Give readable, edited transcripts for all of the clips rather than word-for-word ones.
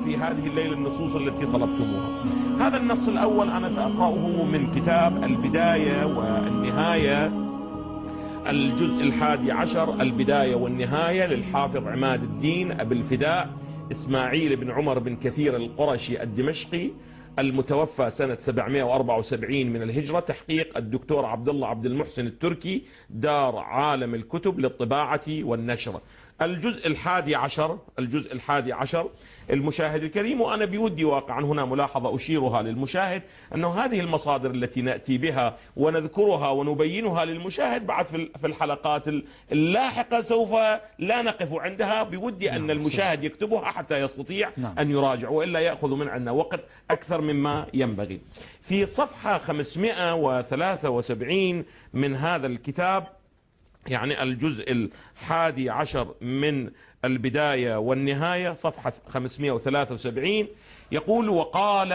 في هذه الليلة النصوص التي طلبتموها. هذا النص الأول أنا سأقرأه من كتاب البداية والنهاية، الجزء 11 البداية والنهاية للحافظ عماد الدين أبي الفداء إسماعيل بن عمر بن كثير القرشي الدمشقي، المتوفى سنة 774 من الهجرة، تحقيق الدكتور عبد الله عبد المحسن التركي، دار عالم الكتب للطباعة والنشر. الجزء 11 المشاهد الكريم، وأنا بودي واقعا هنا ملاحظة أشيرها للمشاهد، أنه هذه المصادر التي نأتي بها ونذكرها ونبينها للمشاهد بعد في الحلقات اللاحقة سوف لا نقف عندها، بودي أن المشاهد يكتبها حتى يستطيع أن يراجع، وإلا يأخذ من عندنا وقت أكثر مما ينبغي. في صفحة 573 من هذا الكتاب، يعني الجزء 11 من البداية والنهاية، صفحة 573، يقول: وقال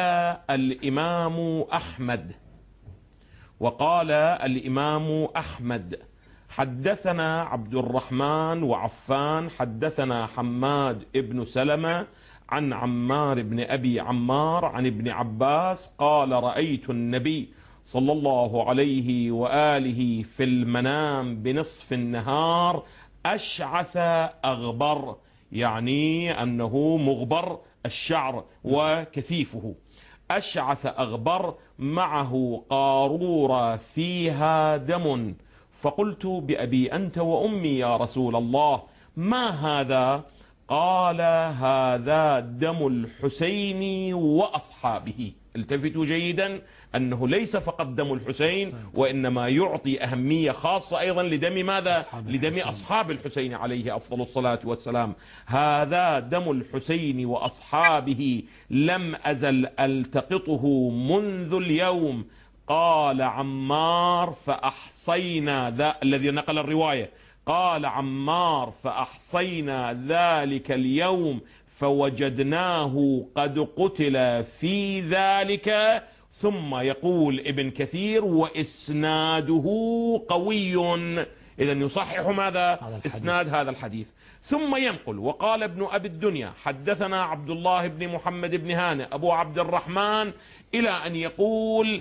الإمام أحمد حدثنا عبد الرحمن وعفان حدثنا حماد ابن سلمة عن عمار بن أبي عمار عن ابن عباس قال: رأيت النبي صلى الله عليه وآله في المنام بنصف النهار أشعث أغبر، يعني أنه مغبر الشعر وكثيفه، أشعث أغبر معه قارورة فيها دم، فقلت: بأبي أنت وأمي يا رسول الله، ما هذا؟ قال: هذا دم الحسين وأصحابه. التفتوا جيدا أنه ليس فقط دم الحسين، وإنما يعطي أهمية خاصة أيضا لدم ماذا؟ لدم أصحاب الحسين عليه أفضل الصلاة والسلام. هذا دم الحسين وأصحابه لم أزل ألتقطه منذ اليوم. قال عمار: فأحصينا الذي نقل الرواية، قال عمار: فأحصينا ذلك اليوم فوجدناه قد قتل في ذلك. ثم يقول ابن كثير: وإسناده قوي. إذن يصحح ماذا؟ إسناد هذا الحديث. ثم ينقل: وقال ابن أبي الدنيا حدثنا عبد الله بن محمد بن هانئ أبو عبد الرحمن، إلى أن يقول: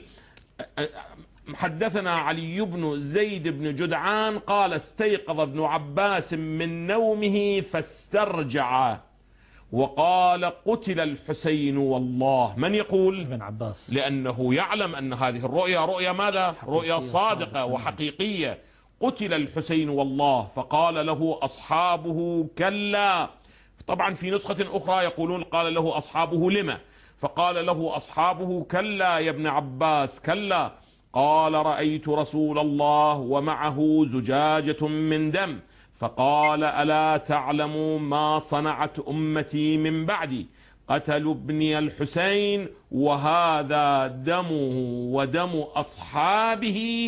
حدثنا علي بن زيد بن جدعان قال: استيقظ ابن عباس من نومه فاسترجع وقال: قتل الحسين والله. من يقول؟ ابن عباس، لأنه يعلم أن هذه الرؤيا رؤيا ماذا؟ رؤيا صادقة وحقيقية. قتل الحسين والله. فقال له أصحابه: كلا. طبعا في نسخة أخرى يقولون قال له أصحابه: لما؟ فقال له أصحابه: كلا يا ابن عباس، كلا. قال: رأيت رسول الله ومعه زجاجة من دم، فقال: ألا تعلموا ما صنعت أمتي من بعدي؟ قتلوا ابني الحسين، وهذا دمه ودم أصحابه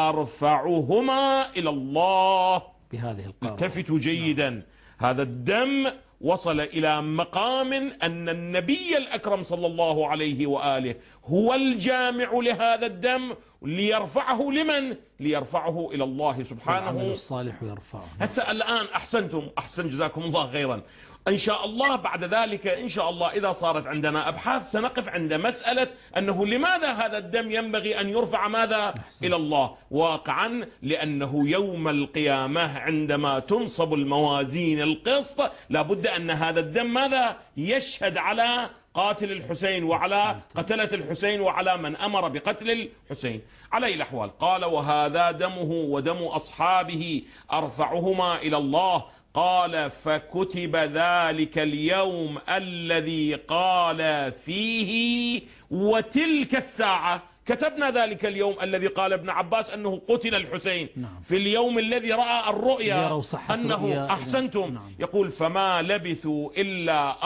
أرفعهما إلى الله. بهذه القارة التفتوا جيدا، هذا الدم وصل إلى مقام أن النبي الأكرم صلى الله عليه وآله هو الجامع لهذا الدم، ليرفعه لمن؟ ليرفعه إلى الله سبحانه. العمل الصالح يرفعه. هسه الآن أحسن جزاكم الله خيرا. إن شاء الله بعد ذلك إن شاء الله إذا صارت عندنا أبحاث سنقف عند مسألة أنه لماذا هذا الدم ينبغي أن يرفع ماذا؟ إلى الله. واقعا لأنه يوم القيامة عندما تنصب الموازين القسط لابد أن هذا الدم ماذا؟ يشهد على قاتل الحسين وعلى قتلة الحسين وعلى من أمر بقتل الحسين. على أي الأحوال قال: وهذا دمه ودم أصحابه أرفعهما إلى الله. قال: فكتب ذلك اليوم الذي قال فيه وتلك الساعة. كتبنا ذلك اليوم الذي قال ابن عباس أنه قتل الحسين. في اليوم الذي رأى الرؤيا أنه أحسنتم. يقول: فما لبثوا إلا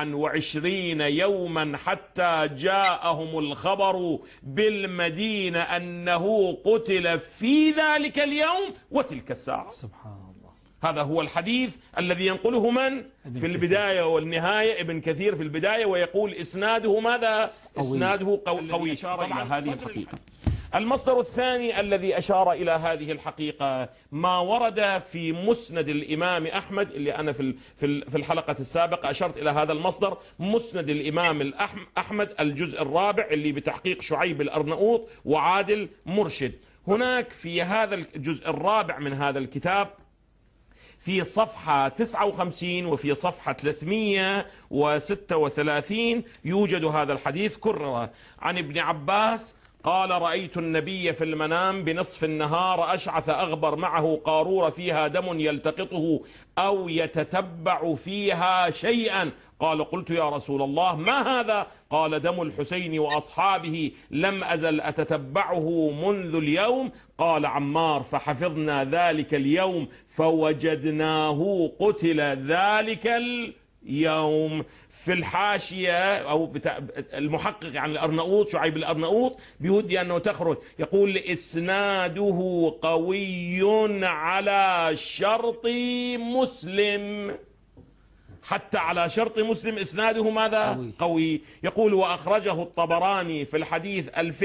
24 يوما حتى جاءهم الخبر بالمدينة أنه قتل في ذلك اليوم وتلك الساعة. سبحان الله. هذا هو الحديث الذي ينقله من؟ في البداية والنهاية ابن كثير في البداية، ويقول إسناده ماذا؟ إسناده قوي. طبعا هذه الحقيقة. المصدر الثاني الذي أشار إلى هذه الحقيقة ما ورد في مسند الإمام أحمد، اللي أنا في الحلقة السابقة أشرت إلى هذا المصدر، مسند الإمام أحمد الجزء الرابع اللي بتحقيق شعيب الأرنؤوط وعادل مرشد. هناك في هذا الجزء الرابع من هذا الكتاب في صفحة 59 وفي صفحة 336 يوجد هذا الحديث كرر عن ابن عباس قال: رأيت النبي في المنام بنصف النهار أشعث أغبر معه قارورة فيها دم يلتقطه أو يتتبع فيها شيئا. قال: قلت يا رسول الله ما هذا؟ قال: دم الحسين وأصحابه لم أزل أتتبعه منذ اليوم. قال عمار: فحفظنا ذلك اليوم فوجدناه قتل ذلك اليوم. في الحاشية أو المحقق عن الأرنؤوط شعيب الأرنؤوط بيودي أنه تخرج، يقول: إسناده قوي على شرط مسلم. حتى على شرط مسلم إسناده ماذا؟ قوي. يقول: وأخرجه الطبراني في الحديث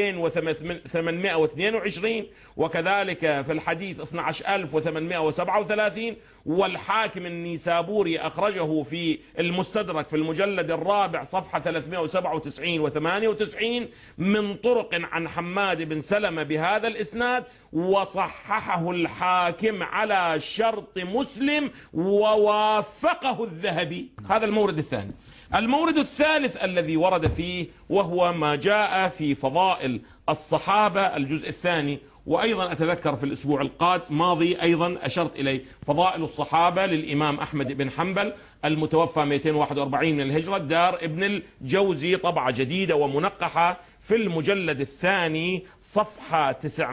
2822 وكذلك في الحديث 12837، والحاكم النيسابوري أخرجه في المستدرك في المجلد الرابع صفحة 397 و98 من طرق عن حماد بن سلمة بهذا الإسناد، وصححه الحاكم على شرط مسلم ووافقه الذهبي. هذا المورد الثاني. المورد الثالث الذي ورد فيه وهو ما جاء في فضائل الصحابة الجزء الثاني، وأيضا أتذكر في الأسبوع الماضي أيضا أشرت إليه، فضائل الصحابة للإمام أحمد بن حنبل المتوفى 241 من الهجرة، دار ابن الجوزي، طبعة جديدة ومنقحة في المجلد الثاني صفحة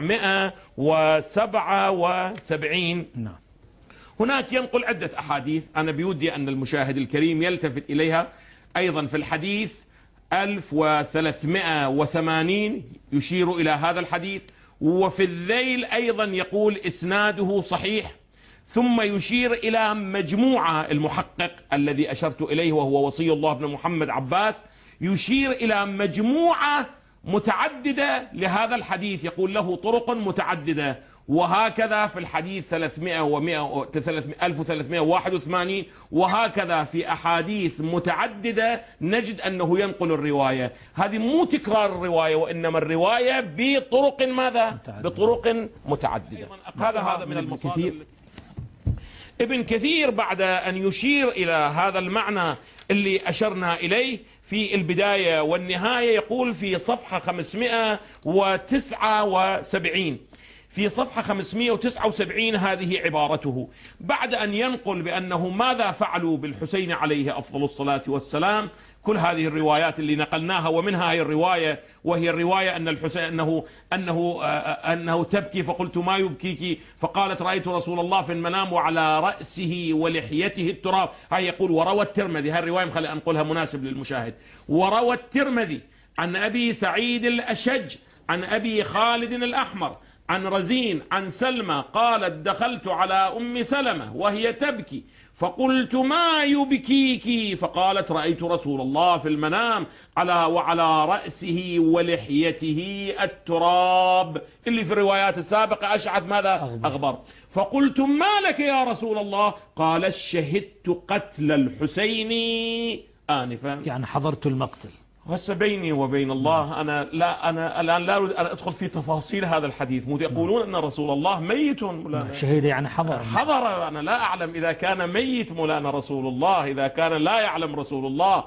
977. نعم. هناك ينقل عدة أحاديث أنا بودي أن المشاهد الكريم يلتفت إليها. أيضا في الحديث 1380 يشير إلى هذا الحديث، وفي الذيل أيضا يقول إسناده صحيح، ثم يشير إلى مجموعة المحقق الذي أشرت إليه وهو وصي الله بن محمد عباس، يشير إلى مجموعة متعددة لهذا الحديث، يقول له طرق متعددة. وهكذا في الحديث 1381 وهكذا في أحاديث متعددة نجد أنه ينقل الرواية. هذه مو تكرار الرواية، وإنما الرواية بطرق ماذا؟ بطرق متعددة. هذا من المصادر. ابن كثير بعد أن يشير إلى هذا المعنى اللي أشرنا إليه في البداية والنهاية، يقول في صفحة 579 في صفحة 579 هذه عبارته بعد أن ينقل بأنه ماذا فعلوا بالحسين عليه أفضل الصلاة والسلام. كل هذه الروايات اللي نقلناها، ومنها هي الرواية وهي الرواية أن الحسين أنه تبكي، فقلت ما يبكيك؟ فقالت: رأيت رسول الله في المنام وعلى رأسه ولحيته التراب. هاي يقول وروى الترمذي، هاي الرواية خلي أنقلها مناسب للمشاهد. وروى الترمذي عن أبي سعيد الأشج عن أبي خالد الأحمر عن رزين عن سلمى قالت: دخلت على أم سلمة وهي تبكي فقلت: ما يبكيك؟ فقالت: رأيت رسول الله في المنام وعلى رأسه ولحيته التراب، اللي في الروايات السابقة أشعث ماذا؟ أغبر. فقلت: ما لك يا رسول الله؟ قال: شهدت قتل الحسين آنفا. يعني حضرت المقتل. هسه بيني وبين الله أنا الآن لا أريد أن أدخل في تفاصيل هذا الحديث. يقولون أن رسول الله ميت مولانا. شهيد يعني حضر. أنا لا أعلم إذا كان ميت مولانا رسول الله، إذا كان لا يعلم رسول الله،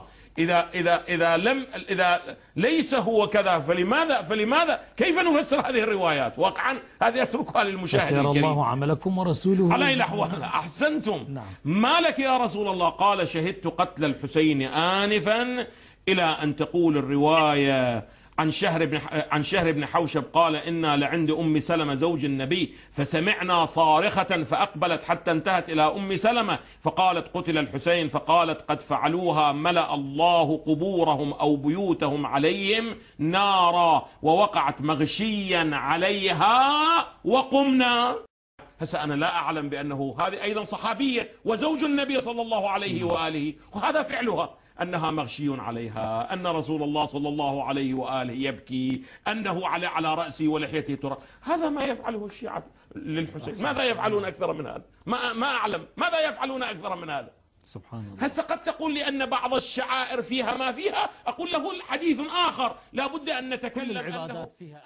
إذا ليس هو كذا، فلماذا كيف نفسر هذه الروايات؟ واقعا هذه أتركها للمشاهد الكريم. فسير الله عملكم ورسوله على الأحوال. أحسنتم. ما لك يا رسول الله؟ قال: شهدت قتل الحسين آنفا، إلى أن تقول الرواية عن شهر بن حوشب قال: إنا لعند أم سلمة زوج النبي فسمعنا صارخة فأقبلت حتى انتهت إلى أم سلمة فقالت: قتل الحسين. فقالت: قد فعلوها، ملأ الله قبورهم أو بيوتهم عليهم نارا، ووقعت مغشيا عليها وقمنا. هسه أنا لا أعلم بأنه هذه أيضا صحابية وزوج النبي صلى الله عليه وآله، وهذا فعلها أنها مغشي عليها، أن رسول الله صلى الله عليه وآله يبكي، أنه على رأسه ولحيته ترى. هذا ما يفعله الشيعة للحسين. ماذا يفعلون أكثر من هذا؟ ما أعلم ماذا يفعلون أكثر من هذا. سبحان الله. هسه قد تقول لي أن بعض الشعائر فيها ما فيها، أقول له حديث آخر لا بد أن نتكلم. كل العبادات فيها.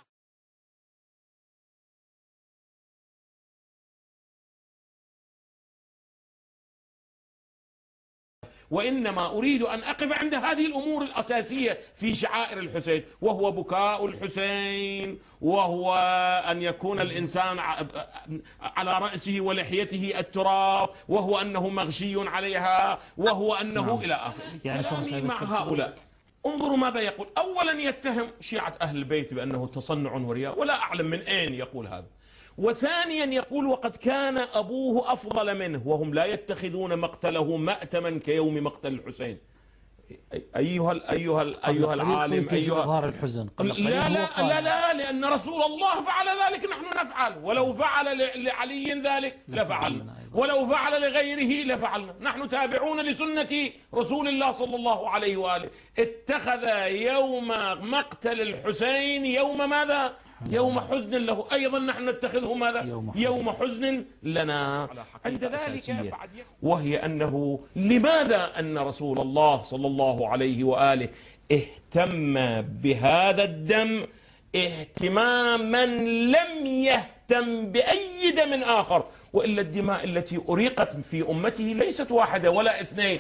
وإنما أريد أن أقف عند هذه الأمور الأساسية في شعائر الحسين، وهو بكاء الحسين، وهو أن يكون الإنسان على رأسه ولحيته التراب، وهو أنه مغشي عليها، وهو أنه إلى آخره. يعني كلامي مع هؤلاء انظروا ماذا يقول. أولا يتهم شيعة أهل البيت بأنه تصنع ورياء، ولا أعلم من أين يقول هذا. وثانيا يقول وقد كان أبوه أفضل منه، وهم لا يتخذون مقتله مأتما كيوم مقتل الحسين. أيها العالم، إظهار الحزن لا لأن رسول الله فعل ذلك نحن نفعل، ولو فعل لعلي ذلك لفعلنا، ولو فعل لغيره لفعلنا. نحن تابعون لسنة رسول الله صلى الله عليه وآله. اتخذ يوم مقتل الحسين يوم ماذا؟ يوم حزن له. أيضا نحن نتخذه ماذا؟ يوم حزن لنا. عند ذلك وهي أنه لماذا أن رسول الله صلى الله عليه وآله اهتم بهذا الدم اهتماما لم يهتم بأي دم آخر، وإلا الدماء التي أريقت في أمته ليست واحدة ولا اثنين.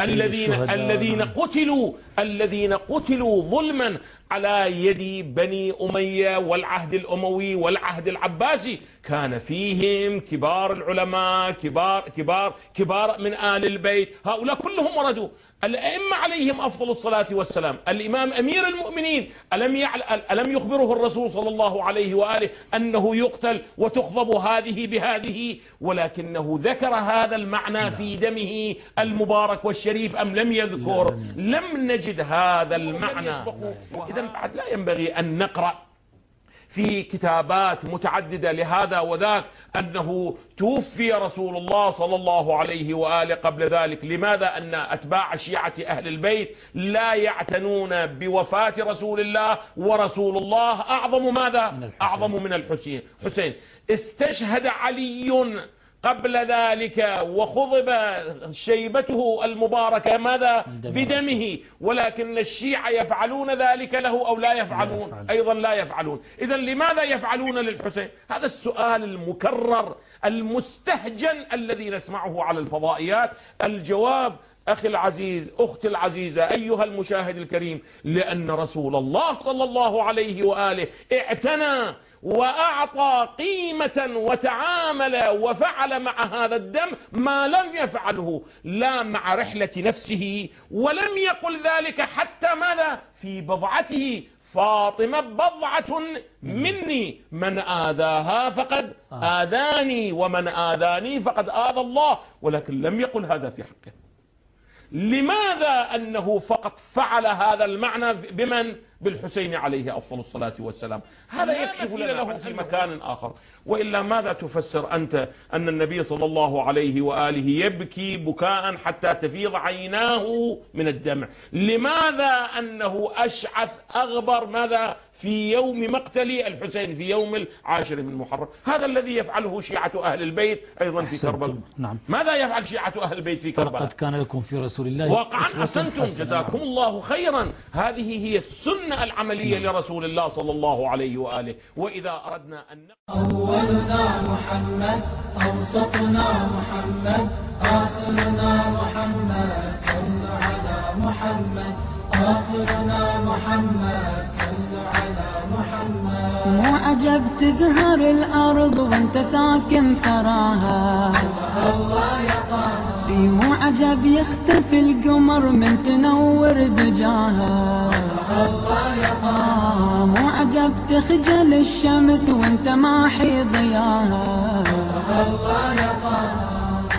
الذين قتلوا ظلما على يد بني أمية والعهد الأموي والعهد العباسي، كان فيهم كبار العلماء، كبار من آل البيت. هؤلاء كلهم وردوا. الأئمة عليهم أفضل الصلاة والسلام. الإمام أمير المؤمنين ألم يخبره الرسول صلى الله عليه وآله أنه يقتل وتخضب هذه بهذه، ولكنه ذكر هذا المعنى في دمه المبارك والشريف أم لم يذكر؟ لم نجد هذا المعنى. إذن بعد لا ينبغي أن نقرأ في كتابات متعددة لهذا وذاك أنه توفي رسول الله صلى الله عليه وآله قبل ذلك. لماذا أن أتباع شيعة أهل البيت لا يعتنون بوفاة رسول الله، ورسول الله أعظم ماذا؟ أعظم من الحسين. استشهد علي قبل ذلك وخضب شيبته المباركة ماذا؟ بدمه، ولكن الشيعة يفعلون ذلك له أو لا يفعلون؟ أيضا لا يفعلون. إذن لماذا يفعلون للحسين؟ هذا السؤال المكرر المستهجن الذي نسمعه على الفضائيات. الجواب أخي العزيز، أختي العزيزة، أيها المشاهد الكريم، لأن رسول الله صلى الله عليه وآله اعتنى وأعطى قيمة وتعامل وفعل مع هذا الدم ما لم يفعله لا مع رحلة نفسه، ولم يقل ذلك حتى ماذا؟ في بضعته. فاطمة بضعة مني، من آذاها فقد آذاني، ومن آذاني فقد آذى الله، ولكن لم يقل هذا في حقه. لماذا أنه فقط فعل هذا المعنى بمن؟ بالحسين عليه أفضل الصلاة والسلام. هذا يكشف لنا له في مكان آخر. وإلا ماذا تفسر أنت أن النبي صلى الله عليه وآله يبكي بكاء حتى تفيض عيناه من الدمع؟ لماذا أنه أشعث أغبر ماذا في يوم مقتل الحسين في يوم 10 من محرم؟ هذا الذي يفعله شيعة أهل البيت أيضا في كربلاء. نعم. ماذا يفعل شيعة أهل البيت في كربلاء؟ لقد كان لكم في رسول الله واقعا أحسنتم، جزاكم الله خيرا. هذه هي السنة العملية لرسول الله صلى الله عليه وآله. وإذا أردنا أن أولنا محمد، أوسطنا محمد، آخرنا محمد، صلوا على محمد، آخرنا محمد، صلوا على محمد. مو عجب تزهر الأرض وانت ساكن ثراها، الله يا طه. مو عجب يختفي القمر من تنور دجاها، الله يا طه. مو عجب تخجل الشمس وانت ماحي ضياها، الله يا طه.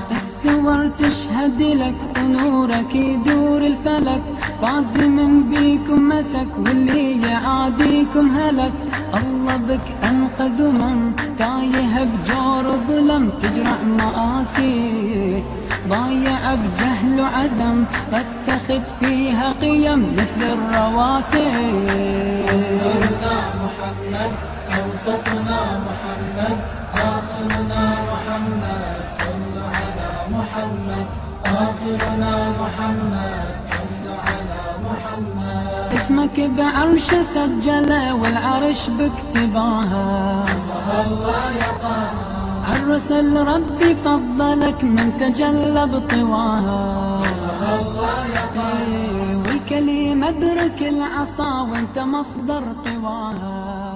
الصور تشهد لك ونورك يدور الفلك، فاز من بيكم مسك واللي يعاديكم هلك. الله بك أنقذ من تايه بجور وظلم، تجرع مآسي ضايع بجهل وعدم، رسخت فيها قيم مثل الرواسي. أولنا محمد أوسطنا محمد آخرنا محمد، صلوا على محمد آخرنا محمد، صلوا على محمد. اسمك بعرش سجله والعرش بكتباها، الله يا طه عالرسل ربي فضلك من تجلى بطواها. الله يا طه والكلمة ادرك العصا وانت مصدر قواها.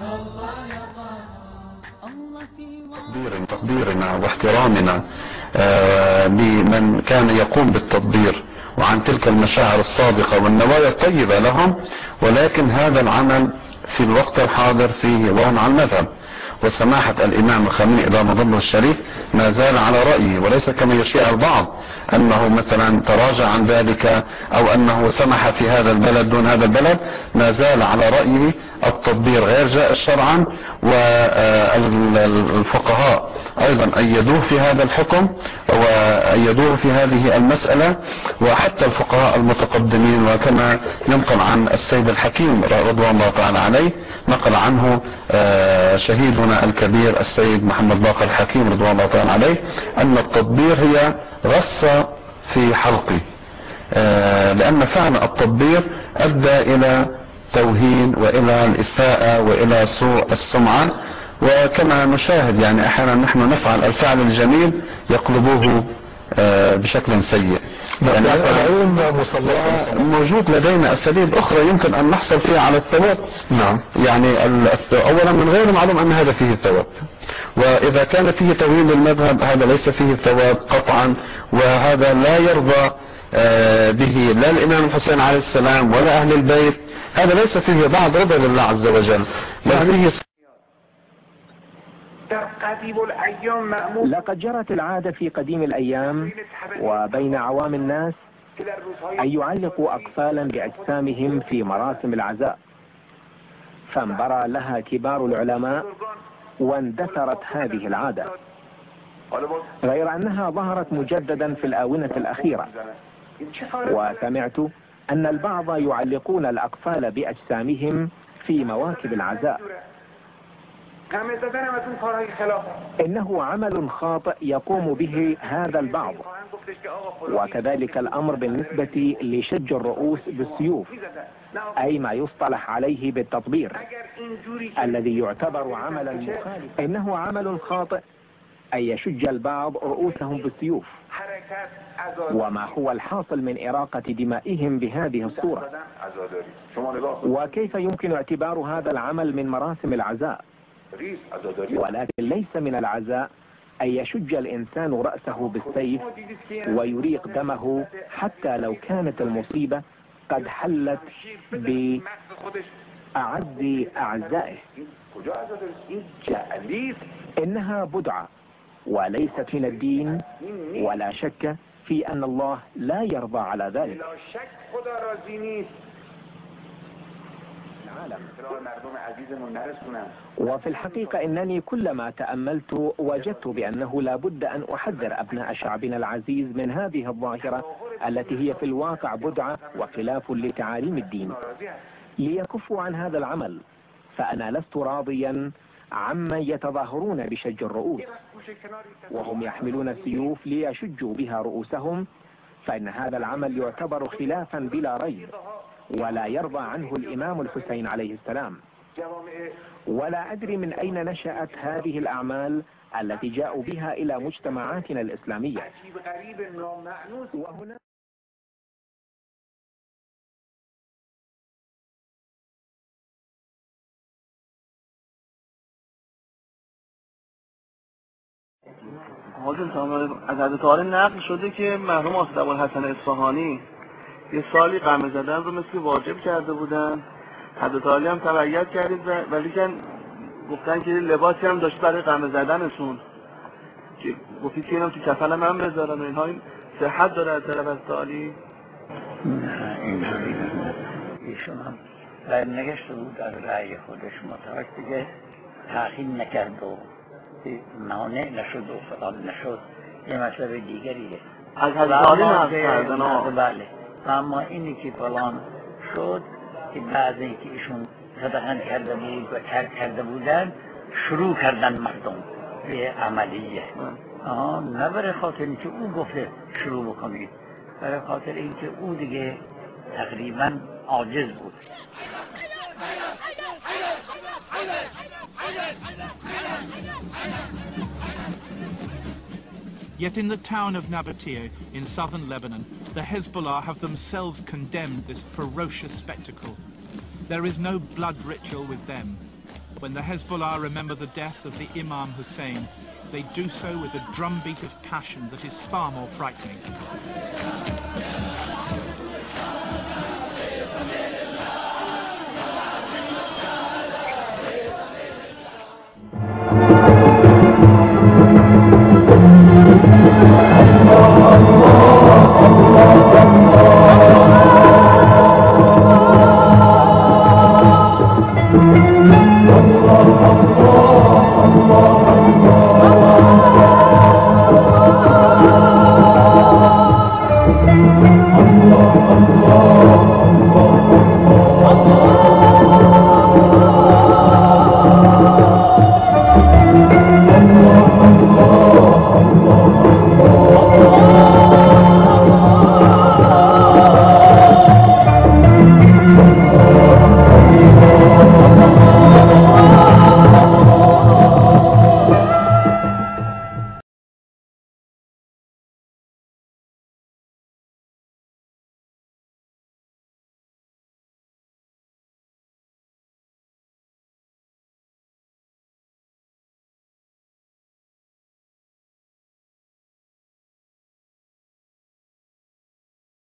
الله في تقديرنا واحترامنا لمن كان يقوم بالتطبير وعن تلك المشاعر الصادقة والنوايا الطيبة لهم، ولكن هذا العمل في الوقت الحاضر فيه وهن عن المذهب. وسماحة الإمام الخامنئي إلى مظله الشريف ما زال على رأيه، وليس كما يشيع البعض أنه مثلا تراجع عن ذلك أو أنه سمح في هذا البلد دون هذا البلد. ما زال على رأيه التطبير غير جائز شرعا، والفقهاء أيضا أيدوه في هذا الحكم وأيدوه في هذه المسألة، وحتى الفقهاء المتقدمين. وكما ينقل عن السيد الحكيم رضوان الله تعالى عليه، نقل عنه شهيدنا الكبير السيد محمد باقر الحكيم رضوان الله تعالى عليه أن التطبير هي غصة في حلقه، لأن فعل التطبير أدى إلى توهين وإلى الإساءة وإلى سوء السمعة. وكما نشاهد يعني أحيانا نحن نفعل الفعل الجميل يقلبوه بشكل سيء. يعني موجود لدينا أساليب أخرى يمكن أن نحصل فيها على الثواب. نعم. يعني أولا من غير معلوم أن هذا فيه ثواب، وإذا كان فيه توهين للمذهب هذا ليس فيه ثواب قطعا، وهذا لا يرضى به لا الإمام الحسين عليه السلام ولا أهل البيت. هذا ليس فيه بعض رضا لله عز وجل، بل فيه لقد جرت العادة في قديم الأيام وبين عوام الناس أن يعلقوا أقفالا بأجسامهم في مراسم العزاء، فانبرى لها كبار العلماء واندثرت هذه العادة، غير أنها ظهرت مجددا في الآونة الأخيرة. وسمعت أن البعض يعلقون الأقفال بأجسامهم في مواكب العزاء. إنه عمل خاطئ يقوم به هذا البعض، وكذلك الأمر بالنسبة لشج الرؤوس بالسيوف، أي ما يصطلح عليه بالتطبير الذي يعتبر عملا مخالفا. إنه عمل خاطئ أن يشج البعض رؤوسهم بالسيوف، وما هو الحاصل من إراقة دمائهم بهذه الصورة؟ وكيف يمكن اعتبار هذا العمل من مراسم العزاء؟ ولكن ليس من العزاء أن يشج الإنسان رأسه بالسيف ويريق دمه، حتى لو كانت المصيبة قد حلت بأعز أعزائه. إنها بدعة وليست من الدين، ولا شك في أن الله لا يرضى على ذلك. وفي الحقيقة إنني كلما تأملت وجدت بأنه لا بد أن أحذر أبناء شعبنا العزيز من هذه الظاهرة التي هي في الواقع بدعة وخلاف لتعاليم الدين، ليكفوا عن هذا العمل. فأنا لست راضيا عمن يتظاهرون بشج الرؤوس وهم يحملون السيوف ليشجوا بها رؤوسهم، فإن هذا العمل يعتبر خلافا بلا ريب، ولا يرضى عنه الإمام الحسين عليه السلام. ولا أدري من أين نشأت هذه الأعمال التي جاءوا بها إلى مجتمعاتنا الإسلامية. وهنا از حضرت عالی نقل شده که مرحوم آصف ابوالحسن اصفهانی یه سالی قمه زدن رو مثل واجب کرده بودن. حضرت عالی هم تبعیت کردید، ولی که گفتن که لباسی هم داشت برای قمه زدنشون، که گفتی که اینم تو کفنم هم بذارن و اینها، این صحت داره از طرف از تعالی؟ نه اینجوری نه. ایشون هم نگشته بود در رأی خودش متوجه دیگه تأخیر نکرد و مانع نشد و فلان نشد، یه مسئله دیگریه. از حضرت نقل کردن بله. اما اینی که فلان شد که بعد اینکه ایشون صدقا کرده بود و ترک کرده بودن شروع کردن مردم به عملیه. نه برای خاطر اینکه او گفته شروع بکنید، برای خاطر اینکه او دیگه تقریبا عاجز بود. Yet in the town of Nabatea in southern Lebanon, the Hezbollah have themselves condemned this ferocious spectacle. There is no blood ritual with them. When the Hezbollah remember the death of the Imam Hussein, they do so with a drumbeat of passion that is far more frightening.